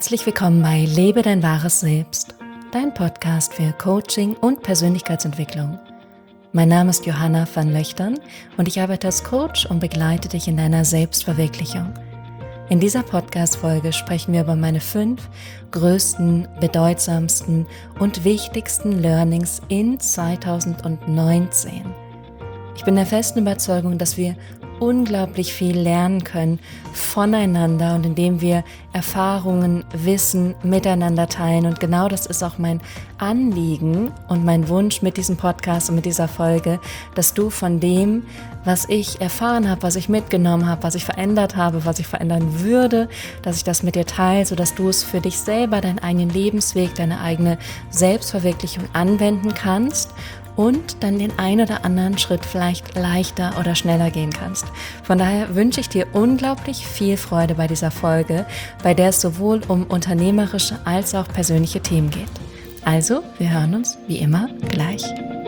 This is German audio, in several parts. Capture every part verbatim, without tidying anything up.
Herzlich willkommen bei Lebe dein wahres Selbst, dein Podcast für Coaching und Persönlichkeitsentwicklung. Mein Name ist Johanna van Löchtern und ich arbeite als Coach und begleite dich in deiner Selbstverwirklichung. In dieser Podcast-Folge sprechen wir über meine fünf größten, bedeutsamsten und wichtigsten Learnings in zweitausendneunzehn. Ich bin der festen Überzeugung, dass wir unglaublich viel lernen können voneinander und indem wir Erfahrungen, Wissen miteinander teilen. Und genau das ist auch mein Anliegen und mein Wunsch mit diesem Podcast und mit dieser Folge, dass du von dem, was ich erfahren habe, was ich mitgenommen habe, was ich verändert habe, was ich verändern würde, dass ich das mit dir teile, sodass du es für dich selber, deinen eigenen Lebensweg, deine eigene Selbstverwirklichung anwenden kannst und dann den ein oder anderen Schritt vielleicht leichter oder schneller gehen kannst. Von daher wünsche ich dir unglaublich viel Freude bei dieser Folge, bei der es sowohl um unternehmerische als auch persönliche Themen geht. Also, wir hören uns wie immer gleich.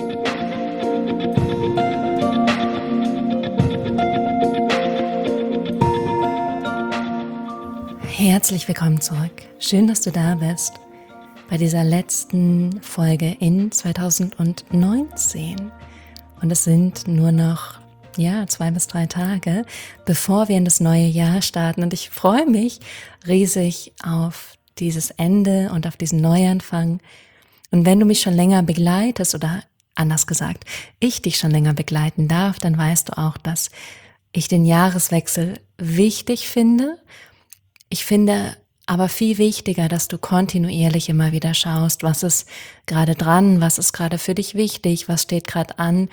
Herzlich willkommen zurück. Schön, dass du da bist. Bei dieser letzten Folge in zweitausendneunzehn. Und es sind nur noch ja, zwei bis drei Tage, bevor wir in das neue Jahr starten. Und ich freue mich riesig auf dieses Ende und auf diesen Neuanfang. Und wenn du mich schon länger begleitest, oder anders gesagt, ich dich schon länger begleiten darf, dann weißt du auch, dass ich den Jahreswechsel wichtig finde. Ich finde aber viel wichtiger, dass du kontinuierlich immer wieder schaust, was ist gerade dran, was ist gerade für dich wichtig, was steht gerade an,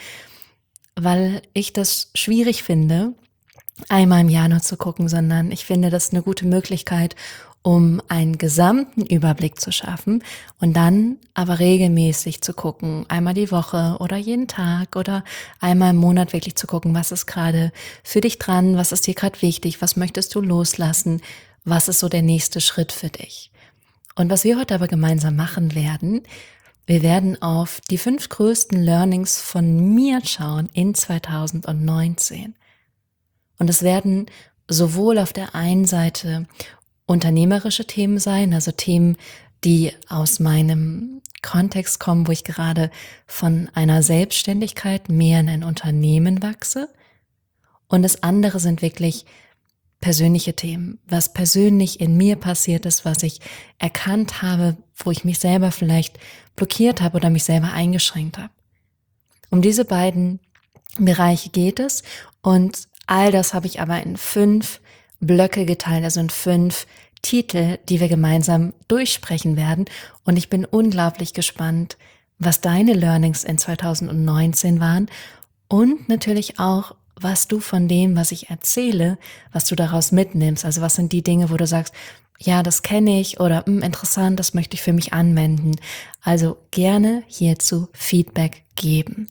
weil ich das schwierig finde, einmal im Jahr nur zu gucken, sondern ich finde, das ist eine gute Möglichkeit, um einen gesamten Überblick zu schaffen und dann aber regelmäßig zu gucken, einmal die Woche oder jeden Tag oder einmal im Monat wirklich zu gucken, was ist gerade für dich dran, was ist dir gerade wichtig, was möchtest du loslassen, was ist so der nächste Schritt für dich? Und was wir heute aber gemeinsam machen werden, wir werden auf die fünf größten Learnings von mir schauen in zweitausendneunzehn. Und es werden sowohl auf der einen Seite unternehmerische Themen sein, also Themen, die aus meinem Kontext kommen, wo ich gerade von einer Selbstständigkeit mehr in ein Unternehmen wachse. Und das andere sind wirklich persönliche Themen, was persönlich in mir passiert ist, was ich erkannt habe, wo ich mich selber vielleicht blockiert habe oder mich selber eingeschränkt habe. Um diese beiden Bereiche geht es und all das habe ich aber in fünf Blöcke geteilt, also in fünf Titel, die wir gemeinsam durchsprechen werden. Und ich bin unglaublich gespannt, was deine Learnings in zweitausendneunzehn waren und natürlich auch, was du von dem, was ich erzähle, was du daraus mitnimmst. Also was sind die Dinge, wo du sagst, ja, das kenne ich oder interessant, das möchte ich für mich anwenden. Also gerne hierzu Feedback geben.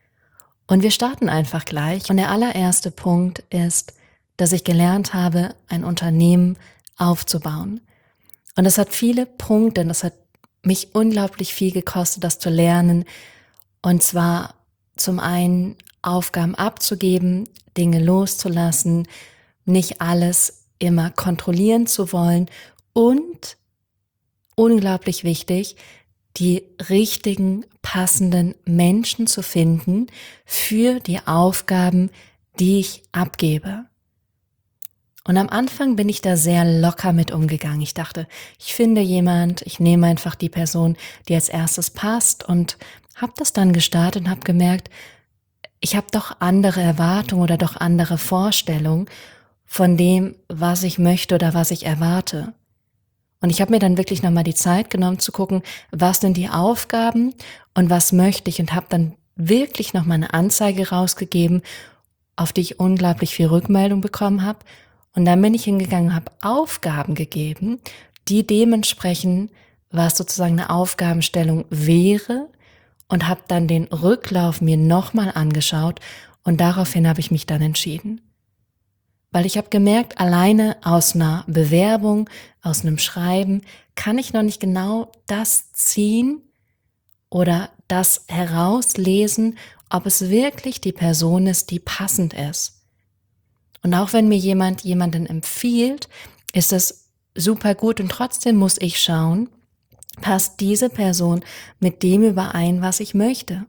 Und wir starten einfach gleich. Und der allererste Punkt ist, dass ich gelernt habe, ein Unternehmen aufzubauen. Und das hat viele Punkte, und das hat mich unglaublich viel gekostet, das zu lernen. Und zwar zum einen Aufgaben abzugeben, Dinge loszulassen, nicht alles immer kontrollieren zu wollen und unglaublich wichtig, die richtigen, passenden Menschen zu finden für die Aufgaben, die ich abgebe. Und am Anfang bin ich da sehr locker mit umgegangen. Ich dachte, ich finde jemand, ich nehme einfach die Person, die als erstes passt und habe das dann gestartet und habe gemerkt, ich habe doch andere Erwartungen oder doch andere Vorstellungen von dem, was ich möchte oder was ich erwarte. Und ich habe mir dann wirklich nochmal die Zeit genommen zu gucken, was sind die Aufgaben und was möchte ich und habe dann wirklich nochmal eine Anzeige rausgegeben, auf die ich unglaublich viel Rückmeldung bekommen habe. Und dann bin ich hingegangen und habe Aufgaben gegeben, die dementsprechend, was sozusagen eine Aufgabenstellung wäre, und habe dann den Rücklauf mir nochmal angeschaut und daraufhin habe ich mich dann entschieden. Weil ich habe gemerkt, alleine aus einer Bewerbung, aus einem Schreiben, kann ich noch nicht genau das ziehen oder das herauslesen, ob es wirklich die Person ist, die passend ist. Und auch wenn mir jemand jemanden empfiehlt, ist es super gut und trotzdem muss ich schauen, passt diese Person mit dem überein, was ich möchte.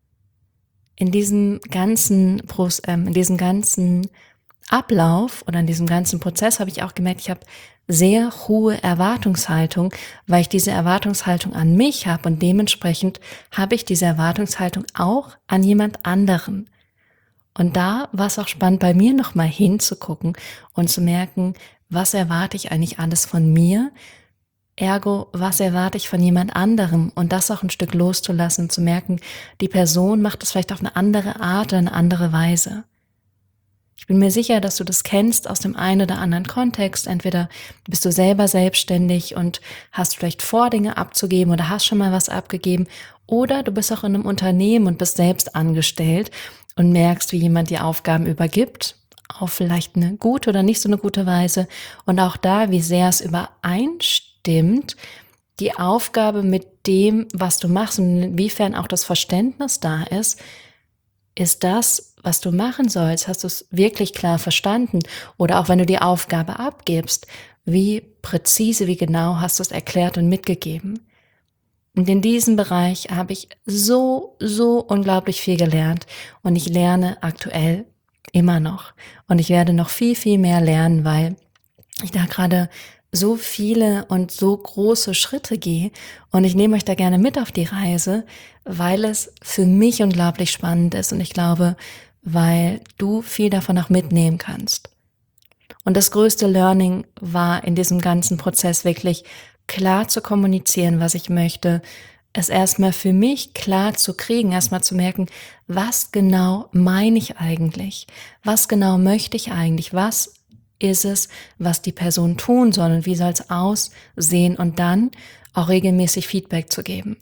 In diesem ganzen, ähm, in diesem ganzen Ablauf oder in diesem ganzen Prozess habe ich auch gemerkt, ich habe sehr hohe Erwartungshaltung, weil ich diese Erwartungshaltung an mich habe und dementsprechend habe ich diese Erwartungshaltung auch an jemand anderen. Und da war es auch spannend, bei mir nochmal hinzugucken und zu merken, was erwarte ich eigentlich alles von mir, ergo, was erwarte ich von jemand anderem und das auch ein Stück loszulassen, zu merken, die Person macht es vielleicht auf eine andere Art oder eine andere Weise. Ich bin mir sicher, dass du das kennst aus dem einen oder anderen Kontext. Entweder bist du selber selbstständig und hast vielleicht vor, Dinge abzugeben oder hast schon mal was abgegeben. Oder du bist auch in einem Unternehmen und bist selbst angestellt und merkst, wie jemand dir Aufgaben übergibt, auf vielleicht eine gute oder nicht so eine gute Weise. Und auch da, wie sehr es übereinstimmt, die Aufgabe mit dem, was du machst und inwiefern auch das Verständnis da ist, ist das, was du machen sollst, hast du es wirklich klar verstanden? Oder auch wenn du die Aufgabe abgibst, wie präzise, wie genau hast du es erklärt und mitgegeben? Und in diesem Bereich habe ich so, so unglaublich viel gelernt und ich lerne aktuell immer noch. Und ich werde noch viel, viel mehr lernen, weil ich da gerade so viele und so große Schritte gehe und ich nehme euch da gerne mit auf die Reise, weil es für mich unglaublich spannend ist und ich glaube, weil du viel davon auch mitnehmen kannst. Und das größte Learning war in diesem ganzen Prozess wirklich klar zu kommunizieren, was ich möchte, es erstmal für mich klar zu kriegen, erstmal zu merken, was genau meine ich eigentlich, was genau möchte ich eigentlich, was ist es, was die Person tun soll und wie soll es aussehen und dann auch regelmäßig Feedback zu geben.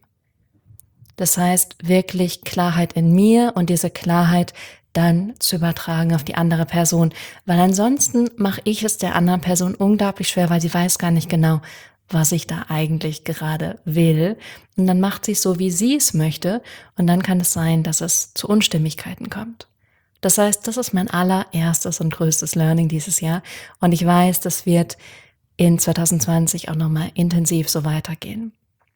Das heißt, wirklich Klarheit in mir und diese Klarheit dann zu übertragen auf die andere Person, weil ansonsten mache ich es der anderen Person unglaublich schwer, weil sie weiß gar nicht genau, was ich da eigentlich gerade will. Und dann macht sie es so, wie sie es möchte und dann kann es sein, dass es zu Unstimmigkeiten kommt. Das heißt, das ist mein allererstes und größtes Learning dieses Jahr und ich weiß, das wird in zwanzig zwanzig auch nochmal intensiv so weitergehen.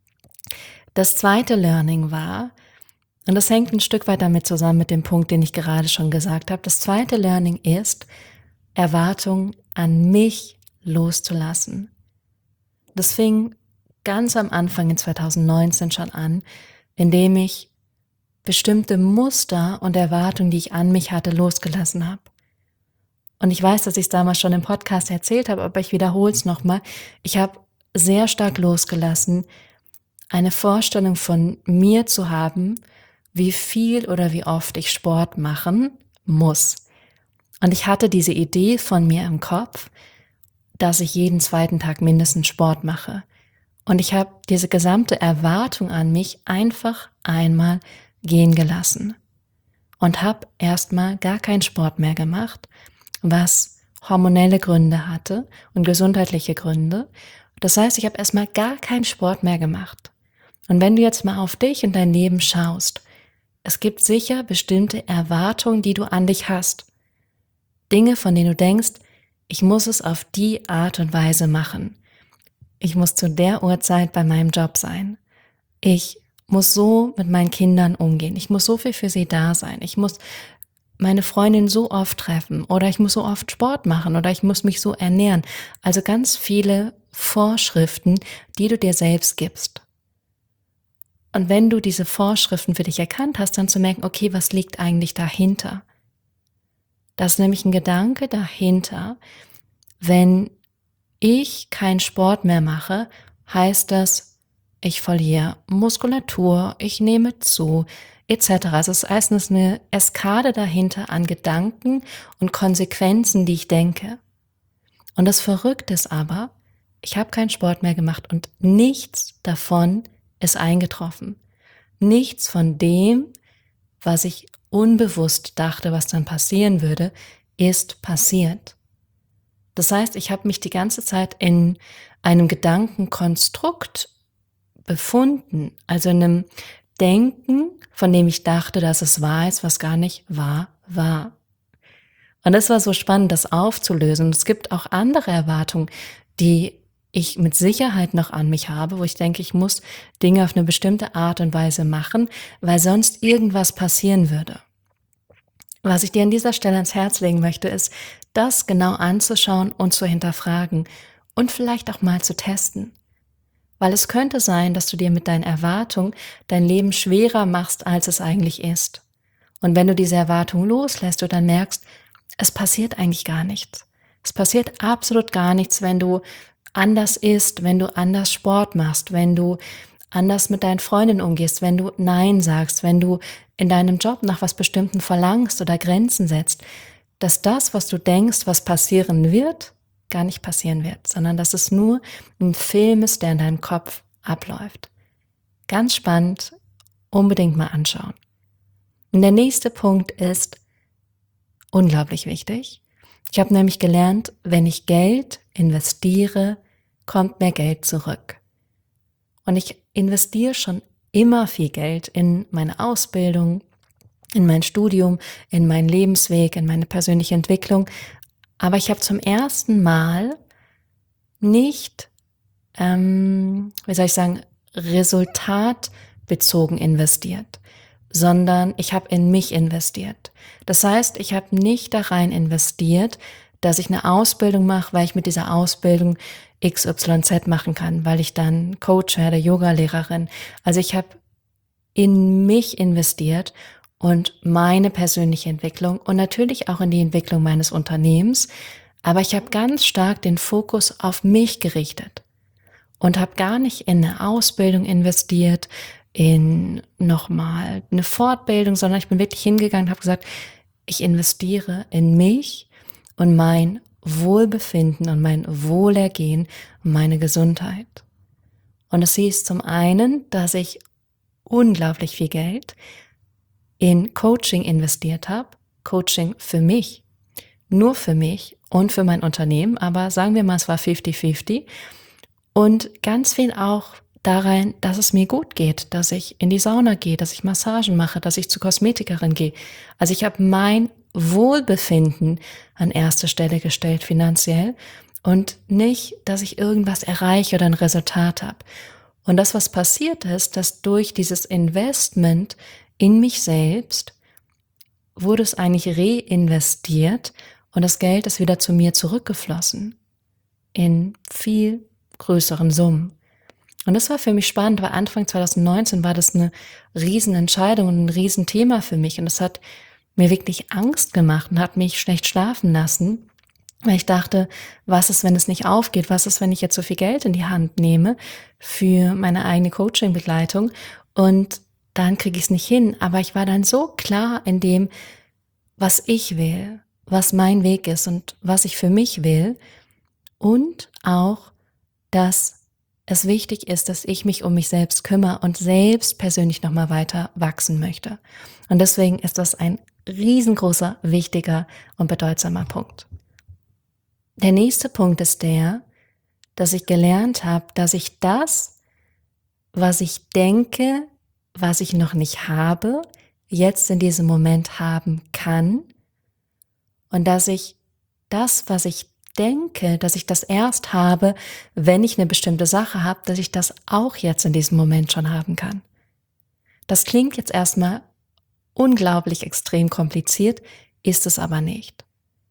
Das zweite Learning war, und das hängt ein Stück weit damit zusammen mit dem Punkt, den ich gerade schon gesagt habe, das zweite Learning ist, Erwartungen an mich loszulassen. Das fing ganz am Anfang in zwanzig neunzehn schon an, indem ich bestimmte Muster und Erwartungen, die ich an mich hatte, losgelassen habe. Und ich weiß, dass ich es damals schon im Podcast erzählt habe, aber ich wiederhole es nochmal. Ich habe sehr stark losgelassen, eine Vorstellung von mir zu haben, wie viel oder wie oft ich Sport machen muss. Und ich hatte diese Idee von mir im Kopf, dass ich jeden zweiten Tag mindestens Sport mache. Und ich habe diese gesamte Erwartung an mich einfach einmal gehen gelassen und habe erstmal gar keinen Sport mehr gemacht, was hormonelle Gründe hatte und gesundheitliche Gründe. Das heißt, ich habe erstmal gar keinen Sport mehr gemacht. Und wenn du jetzt mal auf dich und dein Leben schaust, es gibt sicher bestimmte Erwartungen, die du an dich hast. Dinge, von denen du denkst, ich muss es auf die Art und Weise machen. Ich muss zu der Uhrzeit bei meinem Job sein. Ich muss so mit meinen Kindern umgehen. Ich muss so viel für sie da sein. Ich muss meine Freundin so oft treffen oder ich muss so oft Sport machen oder ich muss mich so ernähren. Also ganz viele Vorschriften, die du dir selbst gibst. Und wenn du diese Vorschriften für dich erkannt hast, dann zu merken, okay, was liegt eigentlich dahinter? Das ist nämlich ein Gedanke dahinter, wenn ich keinen Sport mehr mache, heißt das, ich verliere Muskulatur, ich nehme zu, et cetera. Also es heißt, es ist eine Eskade dahinter an Gedanken und Konsequenzen, die ich denke. Und das Verrückte ist aber, ich habe keinen Sport mehr gemacht und nichts davon ist eingetroffen. Nichts von dem, was ich unbewusst dachte, was dann passieren würde, ist passiert. Das heißt, ich habe mich die ganze Zeit in einem Gedankenkonstrukt befunden, also in einem Denken, von dem ich dachte, dass es wahr ist, was gar nicht wahr war. Und es war so spannend, das aufzulösen. Und es gibt auch andere Erwartungen, die ich mit Sicherheit noch an mich habe, wo ich denke, ich muss Dinge auf eine bestimmte Art und Weise machen, weil sonst irgendwas passieren würde. Was ich dir an dieser Stelle ans Herz legen möchte, ist, das genau anzuschauen und zu hinterfragen und vielleicht auch mal zu testen. Weil es könnte sein, dass du dir mit deinen Erwartungen dein Leben schwerer machst, als es eigentlich ist. Und wenn du diese Erwartung loslässt, du dann merkst, es passiert eigentlich gar nichts. Es passiert absolut gar nichts, wenn du anders isst, wenn du anders Sport machst, wenn du anders mit deinen Freundinnen umgehst, wenn du Nein sagst, wenn du in deinem Job nach was Bestimmten verlangst oder Grenzen setzt, dass das, was du denkst, was passieren wird, gar nicht passieren wird, sondern dass es nur ein Film ist, der in deinem Kopf abläuft. Ganz spannend, unbedingt mal anschauen. Und der nächste Punkt ist unglaublich wichtig. Ich habe nämlich gelernt, wenn ich Geld investiere, kommt mehr Geld zurück. Und ich investiere schon immer viel Geld in meine Ausbildung, in mein Studium, in meinen Lebensweg, in meine persönliche Entwicklung. Aber ich habe zum ersten Mal nicht, ähm, wie soll ich sagen, resultatbezogen investiert, sondern ich habe in mich investiert. Das heißt, ich habe nicht da rein investiert, dass ich eine Ausbildung mache, weil ich mit dieser Ausbildung X Y Z machen kann, weil ich dann Coach werde, Yoga-Lehrerin. Also ich habe in mich investiert und meine persönliche Entwicklung und natürlich auch in die Entwicklung meines Unternehmens. Aber ich habe ganz stark den Fokus auf mich gerichtet und habe gar nicht in eine Ausbildung investiert, in nochmal eine Fortbildung, sondern ich bin wirklich hingegangen und habe gesagt, ich investiere in mich und mein Wohlbefinden und mein Wohlergehen und meine Gesundheit. Und es hieß zum einen, dass ich unglaublich viel Geld in Coaching investiert habe, Coaching für mich, nur für mich und für mein Unternehmen, aber sagen wir mal, es war fifty fifty und ganz viel auch darin, dass es mir gut geht, dass ich in die Sauna gehe, dass ich Massagen mache, dass ich zur Kosmetikerin gehe. Also ich habe mein Wohlbefinden an erste Stelle gestellt finanziell und nicht, dass ich irgendwas erreiche oder ein Resultat habe. Und das, was passiert ist, dass durch dieses Investment in mich selbst wurde es eigentlich reinvestiert und das Geld ist wieder zu mir zurückgeflossen in viel größeren Summen. Und das war für mich spannend, weil Anfang zwanzig neunzehn war das eine Riesenentscheidung und ein Riesenthema für mich. Und es hat mir wirklich Angst gemacht und hat mich schlecht schlafen lassen, weil ich dachte, was ist, wenn es nicht aufgeht? Was ist, wenn ich jetzt so viel Geld in die Hand nehme für meine eigene Coaching-Begleitung und dann kriege ich es nicht hin. Aber ich war dann so klar in dem, was ich will, was mein Weg ist und was ich für mich will und auch, dass es wichtig ist, dass ich mich um mich selbst kümmere und selbst persönlich nochmal weiter wachsen möchte. Und deswegen ist das ein riesengroßer, wichtiger und bedeutsamer Punkt. Der nächste Punkt ist der, dass ich gelernt habe, dass ich das, was ich denke, was ich noch nicht habe, jetzt in diesem Moment haben kann und dass ich das, was ich denke, dass ich das erst habe, wenn ich eine bestimmte Sache habe, dass ich das auch jetzt in diesem Moment schon haben kann. Das klingt jetzt erstmal unglaublich extrem kompliziert, ist es aber nicht.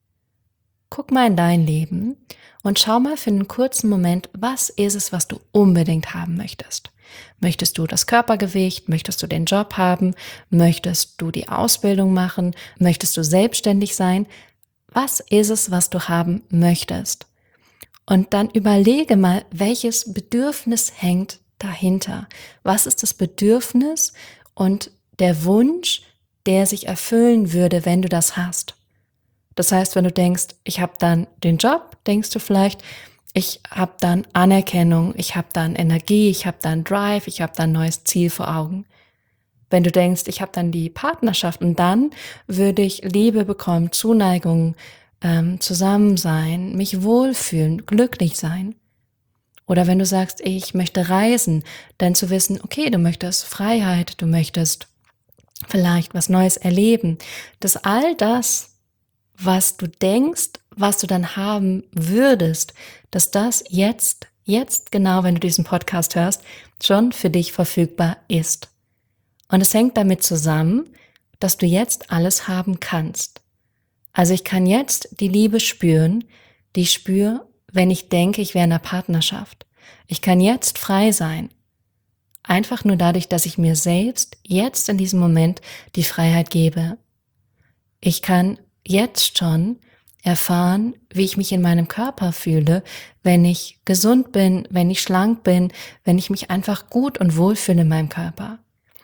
Guck mal in dein Leben und schau mal für einen kurzen Moment, was ist es, was du unbedingt haben möchtest. Möchtest du das Körpergewicht? Möchtest du den Job haben? Möchtest du die Ausbildung machen? Möchtest du selbstständig sein? Was ist es, was du haben möchtest? Und dann überlege mal, welches Bedürfnis hängt dahinter? Was ist das Bedürfnis und der Wunsch, der sich erfüllen würde, wenn du das hast? Das heißt, wenn du denkst, ich habe dann den Job, denkst du vielleicht, ich habe dann Anerkennung, ich habe dann Energie, ich habe dann Drive, ich habe dann ein neues Ziel vor Augen. Wenn du denkst, ich habe dann die Partnerschaft und dann würde ich Liebe bekommen, Zuneigung, ähm, zusammen sein, mich wohlfühlen, glücklich sein. Oder wenn du sagst, ich möchte reisen, dann zu wissen, okay, du möchtest Freiheit, du möchtest vielleicht was Neues erleben, dass all das, was du denkst, was du dann haben würdest, dass das jetzt jetzt genau, wenn du diesen Podcast hörst, schon für dich verfügbar ist. Und es hängt damit zusammen, dass du jetzt alles haben kannst. Also ich kann jetzt die Liebe spüren, die ich spüre, wenn ich denke, ich wäre in einer Partnerschaft. Ich kann jetzt frei sein. Einfach nur dadurch, dass ich mir selbst jetzt in diesem Moment die Freiheit gebe. Ich kann jetzt schon erfahren, wie ich mich in meinem Körper fühle, wenn ich gesund bin, wenn ich schlank bin, wenn ich mich einfach gut und wohl fühle in meinem Körper.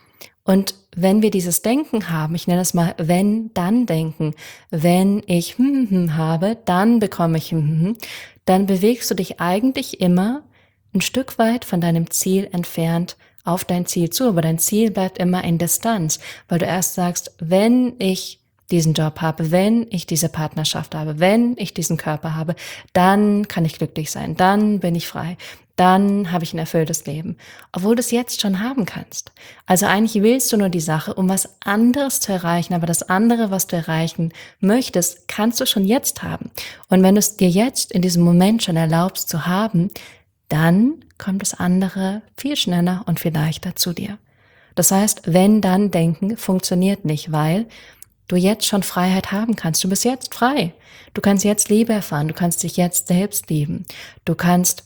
Und wenn wir dieses Denken haben, ich nenne das mal wenn, dann Denken, wenn ich hm, hm, habe, dann bekomme ich hm, hm, dann bewegst du dich eigentlich immer ein Stück weit von deinem Ziel entfernt auf dein Ziel zu, aber dein Ziel bleibt immer in Distanz, weil du erst sagst, wenn ich diesen Job habe, wenn ich diese Partnerschaft habe, wenn ich diesen Körper habe, dann kann ich glücklich sein, dann bin ich frei, dann habe ich ein erfülltes Leben, obwohl du es jetzt schon haben kannst. Also eigentlich willst du nur die Sache, um was anderes zu erreichen, aber das andere, was du erreichen möchtest, kannst du schon jetzt haben. Und wenn du es dir jetzt in diesem Moment schon erlaubst zu haben, dann kommt das andere viel schneller und viel leichter zu dir. Das heißt, wenn dann Denken funktioniert nicht, weil du jetzt schon Freiheit haben kannst. Du bist jetzt frei. Du kannst jetzt Liebe erfahren. Du kannst dich jetzt selbst lieben. Du kannst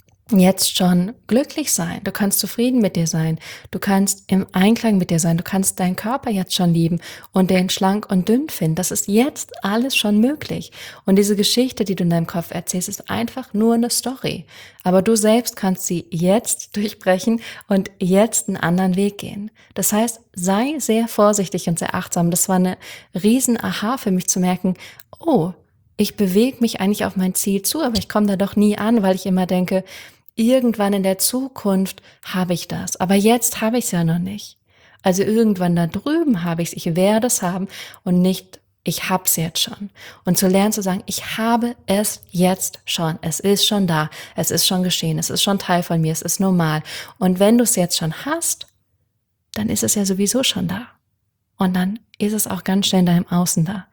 jetzt schon glücklich sein. Du kannst zufrieden mit dir sein. Du kannst im Einklang mit dir sein. Du kannst deinen Körper jetzt schon lieben und den schlank und dünn finden. Das ist jetzt alles schon möglich. Und diese Geschichte, die du in deinem Kopf erzählst, ist einfach nur eine Story. Aber du selbst kannst sie jetzt durchbrechen und jetzt einen anderen Weg gehen. Das heißt, sei sehr vorsichtig und sehr achtsam. Das war eine riesen Aha für mich zu merken, oh, ich bewege mich eigentlich auf mein Ziel zu, aber ich komme da doch nie an, weil ich immer denke, irgendwann in der Zukunft habe ich das, aber jetzt habe ich es ja noch nicht. Also irgendwann da drüben habe ich es, ich werde es haben und nicht, ich habe es jetzt schon. Und zu lernen zu sagen, ich habe es jetzt schon, es ist schon da, es ist schon geschehen, es ist schon Teil von mir, es ist normal. Und wenn du es jetzt schon hast, dann ist es ja sowieso schon da. Und dann ist es auch ganz schnell in deinem Außen da.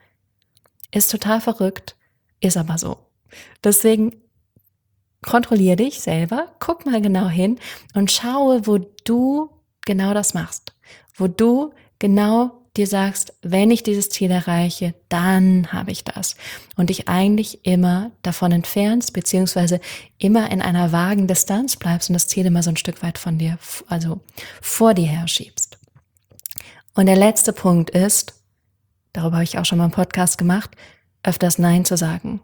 Ist total verrückt, ist aber so. Deswegen kontrolliere dich selber, guck mal genau hin und schaue, wo du genau das machst. Wo du genau dir sagst, wenn ich dieses Ziel erreiche, dann habe ich das. Und dich eigentlich immer davon entfernst, beziehungsweise immer in einer vagen Distanz bleibst und das Ziel immer so ein Stück weit von dir, also vor dir her schiebst. Und der letzte Punkt ist, darüber habe ich auch schon mal einen Podcast gemacht, öfters Nein zu sagen.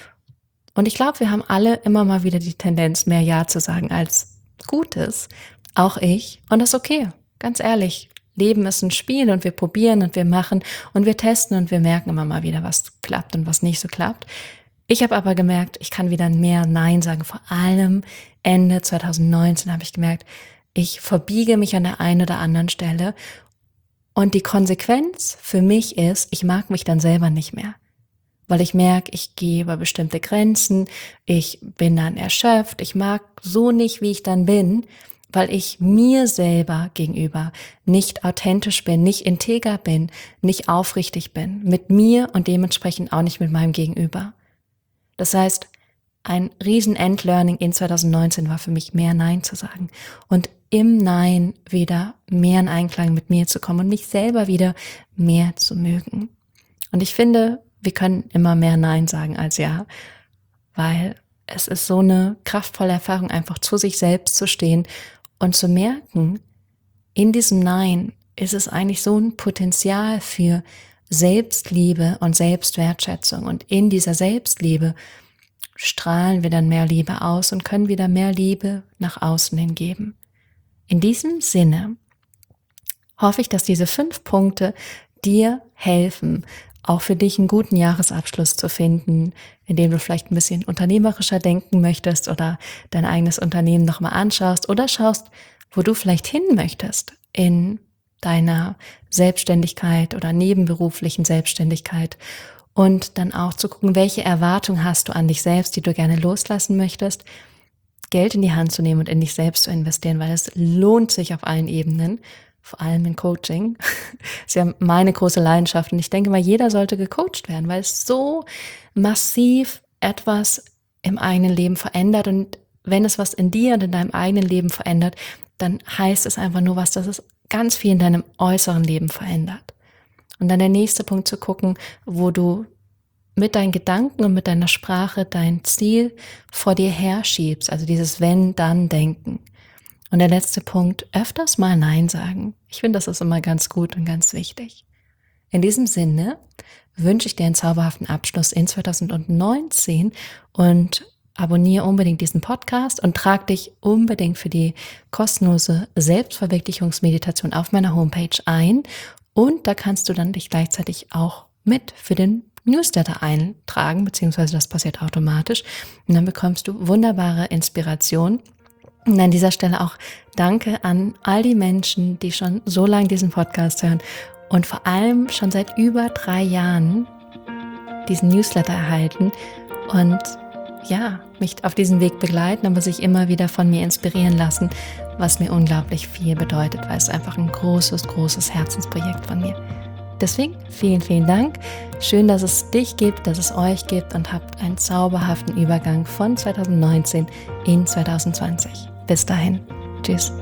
Und ich glaube, wir haben alle immer mal wieder die Tendenz, mehr Ja zu sagen als Gutes. Auch ich. Und das ist okay. Ganz ehrlich. Leben ist ein Spiel und wir probieren und wir machen und wir testen und wir merken immer mal wieder, was klappt und was nicht so klappt. Ich habe aber gemerkt, ich kann wieder mehr Nein sagen. Vor allem Ende zwanzig neunzehn habe ich gemerkt, ich verbiege mich an der einen oder anderen Stelle. Und die Konsequenz für mich ist, ich mag mich dann selber nicht mehr. Weil ich merke, ich gehe über bestimmte Grenzen, ich bin dann erschöpft, ich mag so nicht, wie ich dann bin, weil ich mir selber gegenüber nicht authentisch bin, nicht integer bin, nicht aufrichtig bin, mit mir und dementsprechend auch nicht mit meinem Gegenüber. Das heißt, ein riesen Endlearning in zwanzig neunzehn war für mich, mehr Nein zu sagen und im Nein wieder mehr in Einklang mit mir zu kommen und mich selber wieder mehr zu mögen. Und ich finde, wir können immer mehr Nein sagen als Ja, weil es ist so eine kraftvolle Erfahrung, einfach zu sich selbst zu stehen und zu merken, in diesem Nein ist es eigentlich so ein Potenzial für Selbstliebe und Selbstwertschätzung. Und in dieser Selbstliebe strahlen wir dann mehr Liebe aus und können wieder mehr Liebe nach außen hingeben. In diesem Sinne hoffe ich, dass diese fünf Punkte dir helfen, auch für dich einen guten Jahresabschluss zu finden, in dem du vielleicht ein bisschen unternehmerischer denken möchtest oder dein eigenes Unternehmen nochmal anschaust oder schaust, wo du vielleicht hin möchtest in deiner Selbstständigkeit oder nebenberuflichen Selbstständigkeit und dann auch zu gucken, welche Erwartung hast du an dich selbst, die du gerne loslassen möchtest, Geld in die Hand zu nehmen und in dich selbst zu investieren, weil es lohnt sich auf allen Ebenen. Vor allem in Coaching. Das ist ja meine große Leidenschaft und ich denke mal, jeder sollte gecoacht werden, weil es so massiv etwas im eigenen Leben verändert und wenn es was in dir und in deinem eigenen Leben verändert, dann heißt es einfach nur was, dass es ganz viel in deinem äußeren Leben verändert. Und dann der nächste Punkt zu gucken, wo du mit deinen Gedanken und mit deiner Sprache dein Ziel vor dir herschiebst, also dieses Wenn-Dann-Denken. Und der letzte Punkt, öfters mal Nein sagen. Ich finde, das ist immer ganz gut und ganz wichtig. In diesem Sinne wünsche ich dir einen zauberhaften Abschluss in zwanzig neunzehn und abonniere unbedingt diesen Podcast und trag dich unbedingt für die kostenlose Selbstverwirklichungsmeditation auf meiner Homepage ein. Und da kannst du dann dich gleichzeitig auch mit für den Newsletter eintragen, beziehungsweise das passiert automatisch. Und dann bekommst du wunderbare Inspiration. Und an dieser Stelle auch danke an all die Menschen, die schon so lange diesen Podcast hören und vor allem schon seit über drei Jahren diesen Newsletter erhalten und ja, mich auf diesem Weg begleiten, aber sich immer wieder von mir inspirieren lassen, was mir unglaublich viel bedeutet, weil es einfach ein großes, großes Herzensprojekt von mir. Deswegen vielen, vielen Dank. Schön, dass es dich gibt, dass es euch gibt und habt einen zauberhaften Übergang von zwanzig neunzehn in zwanzig zwanzig. Bis dahin. Tschüss.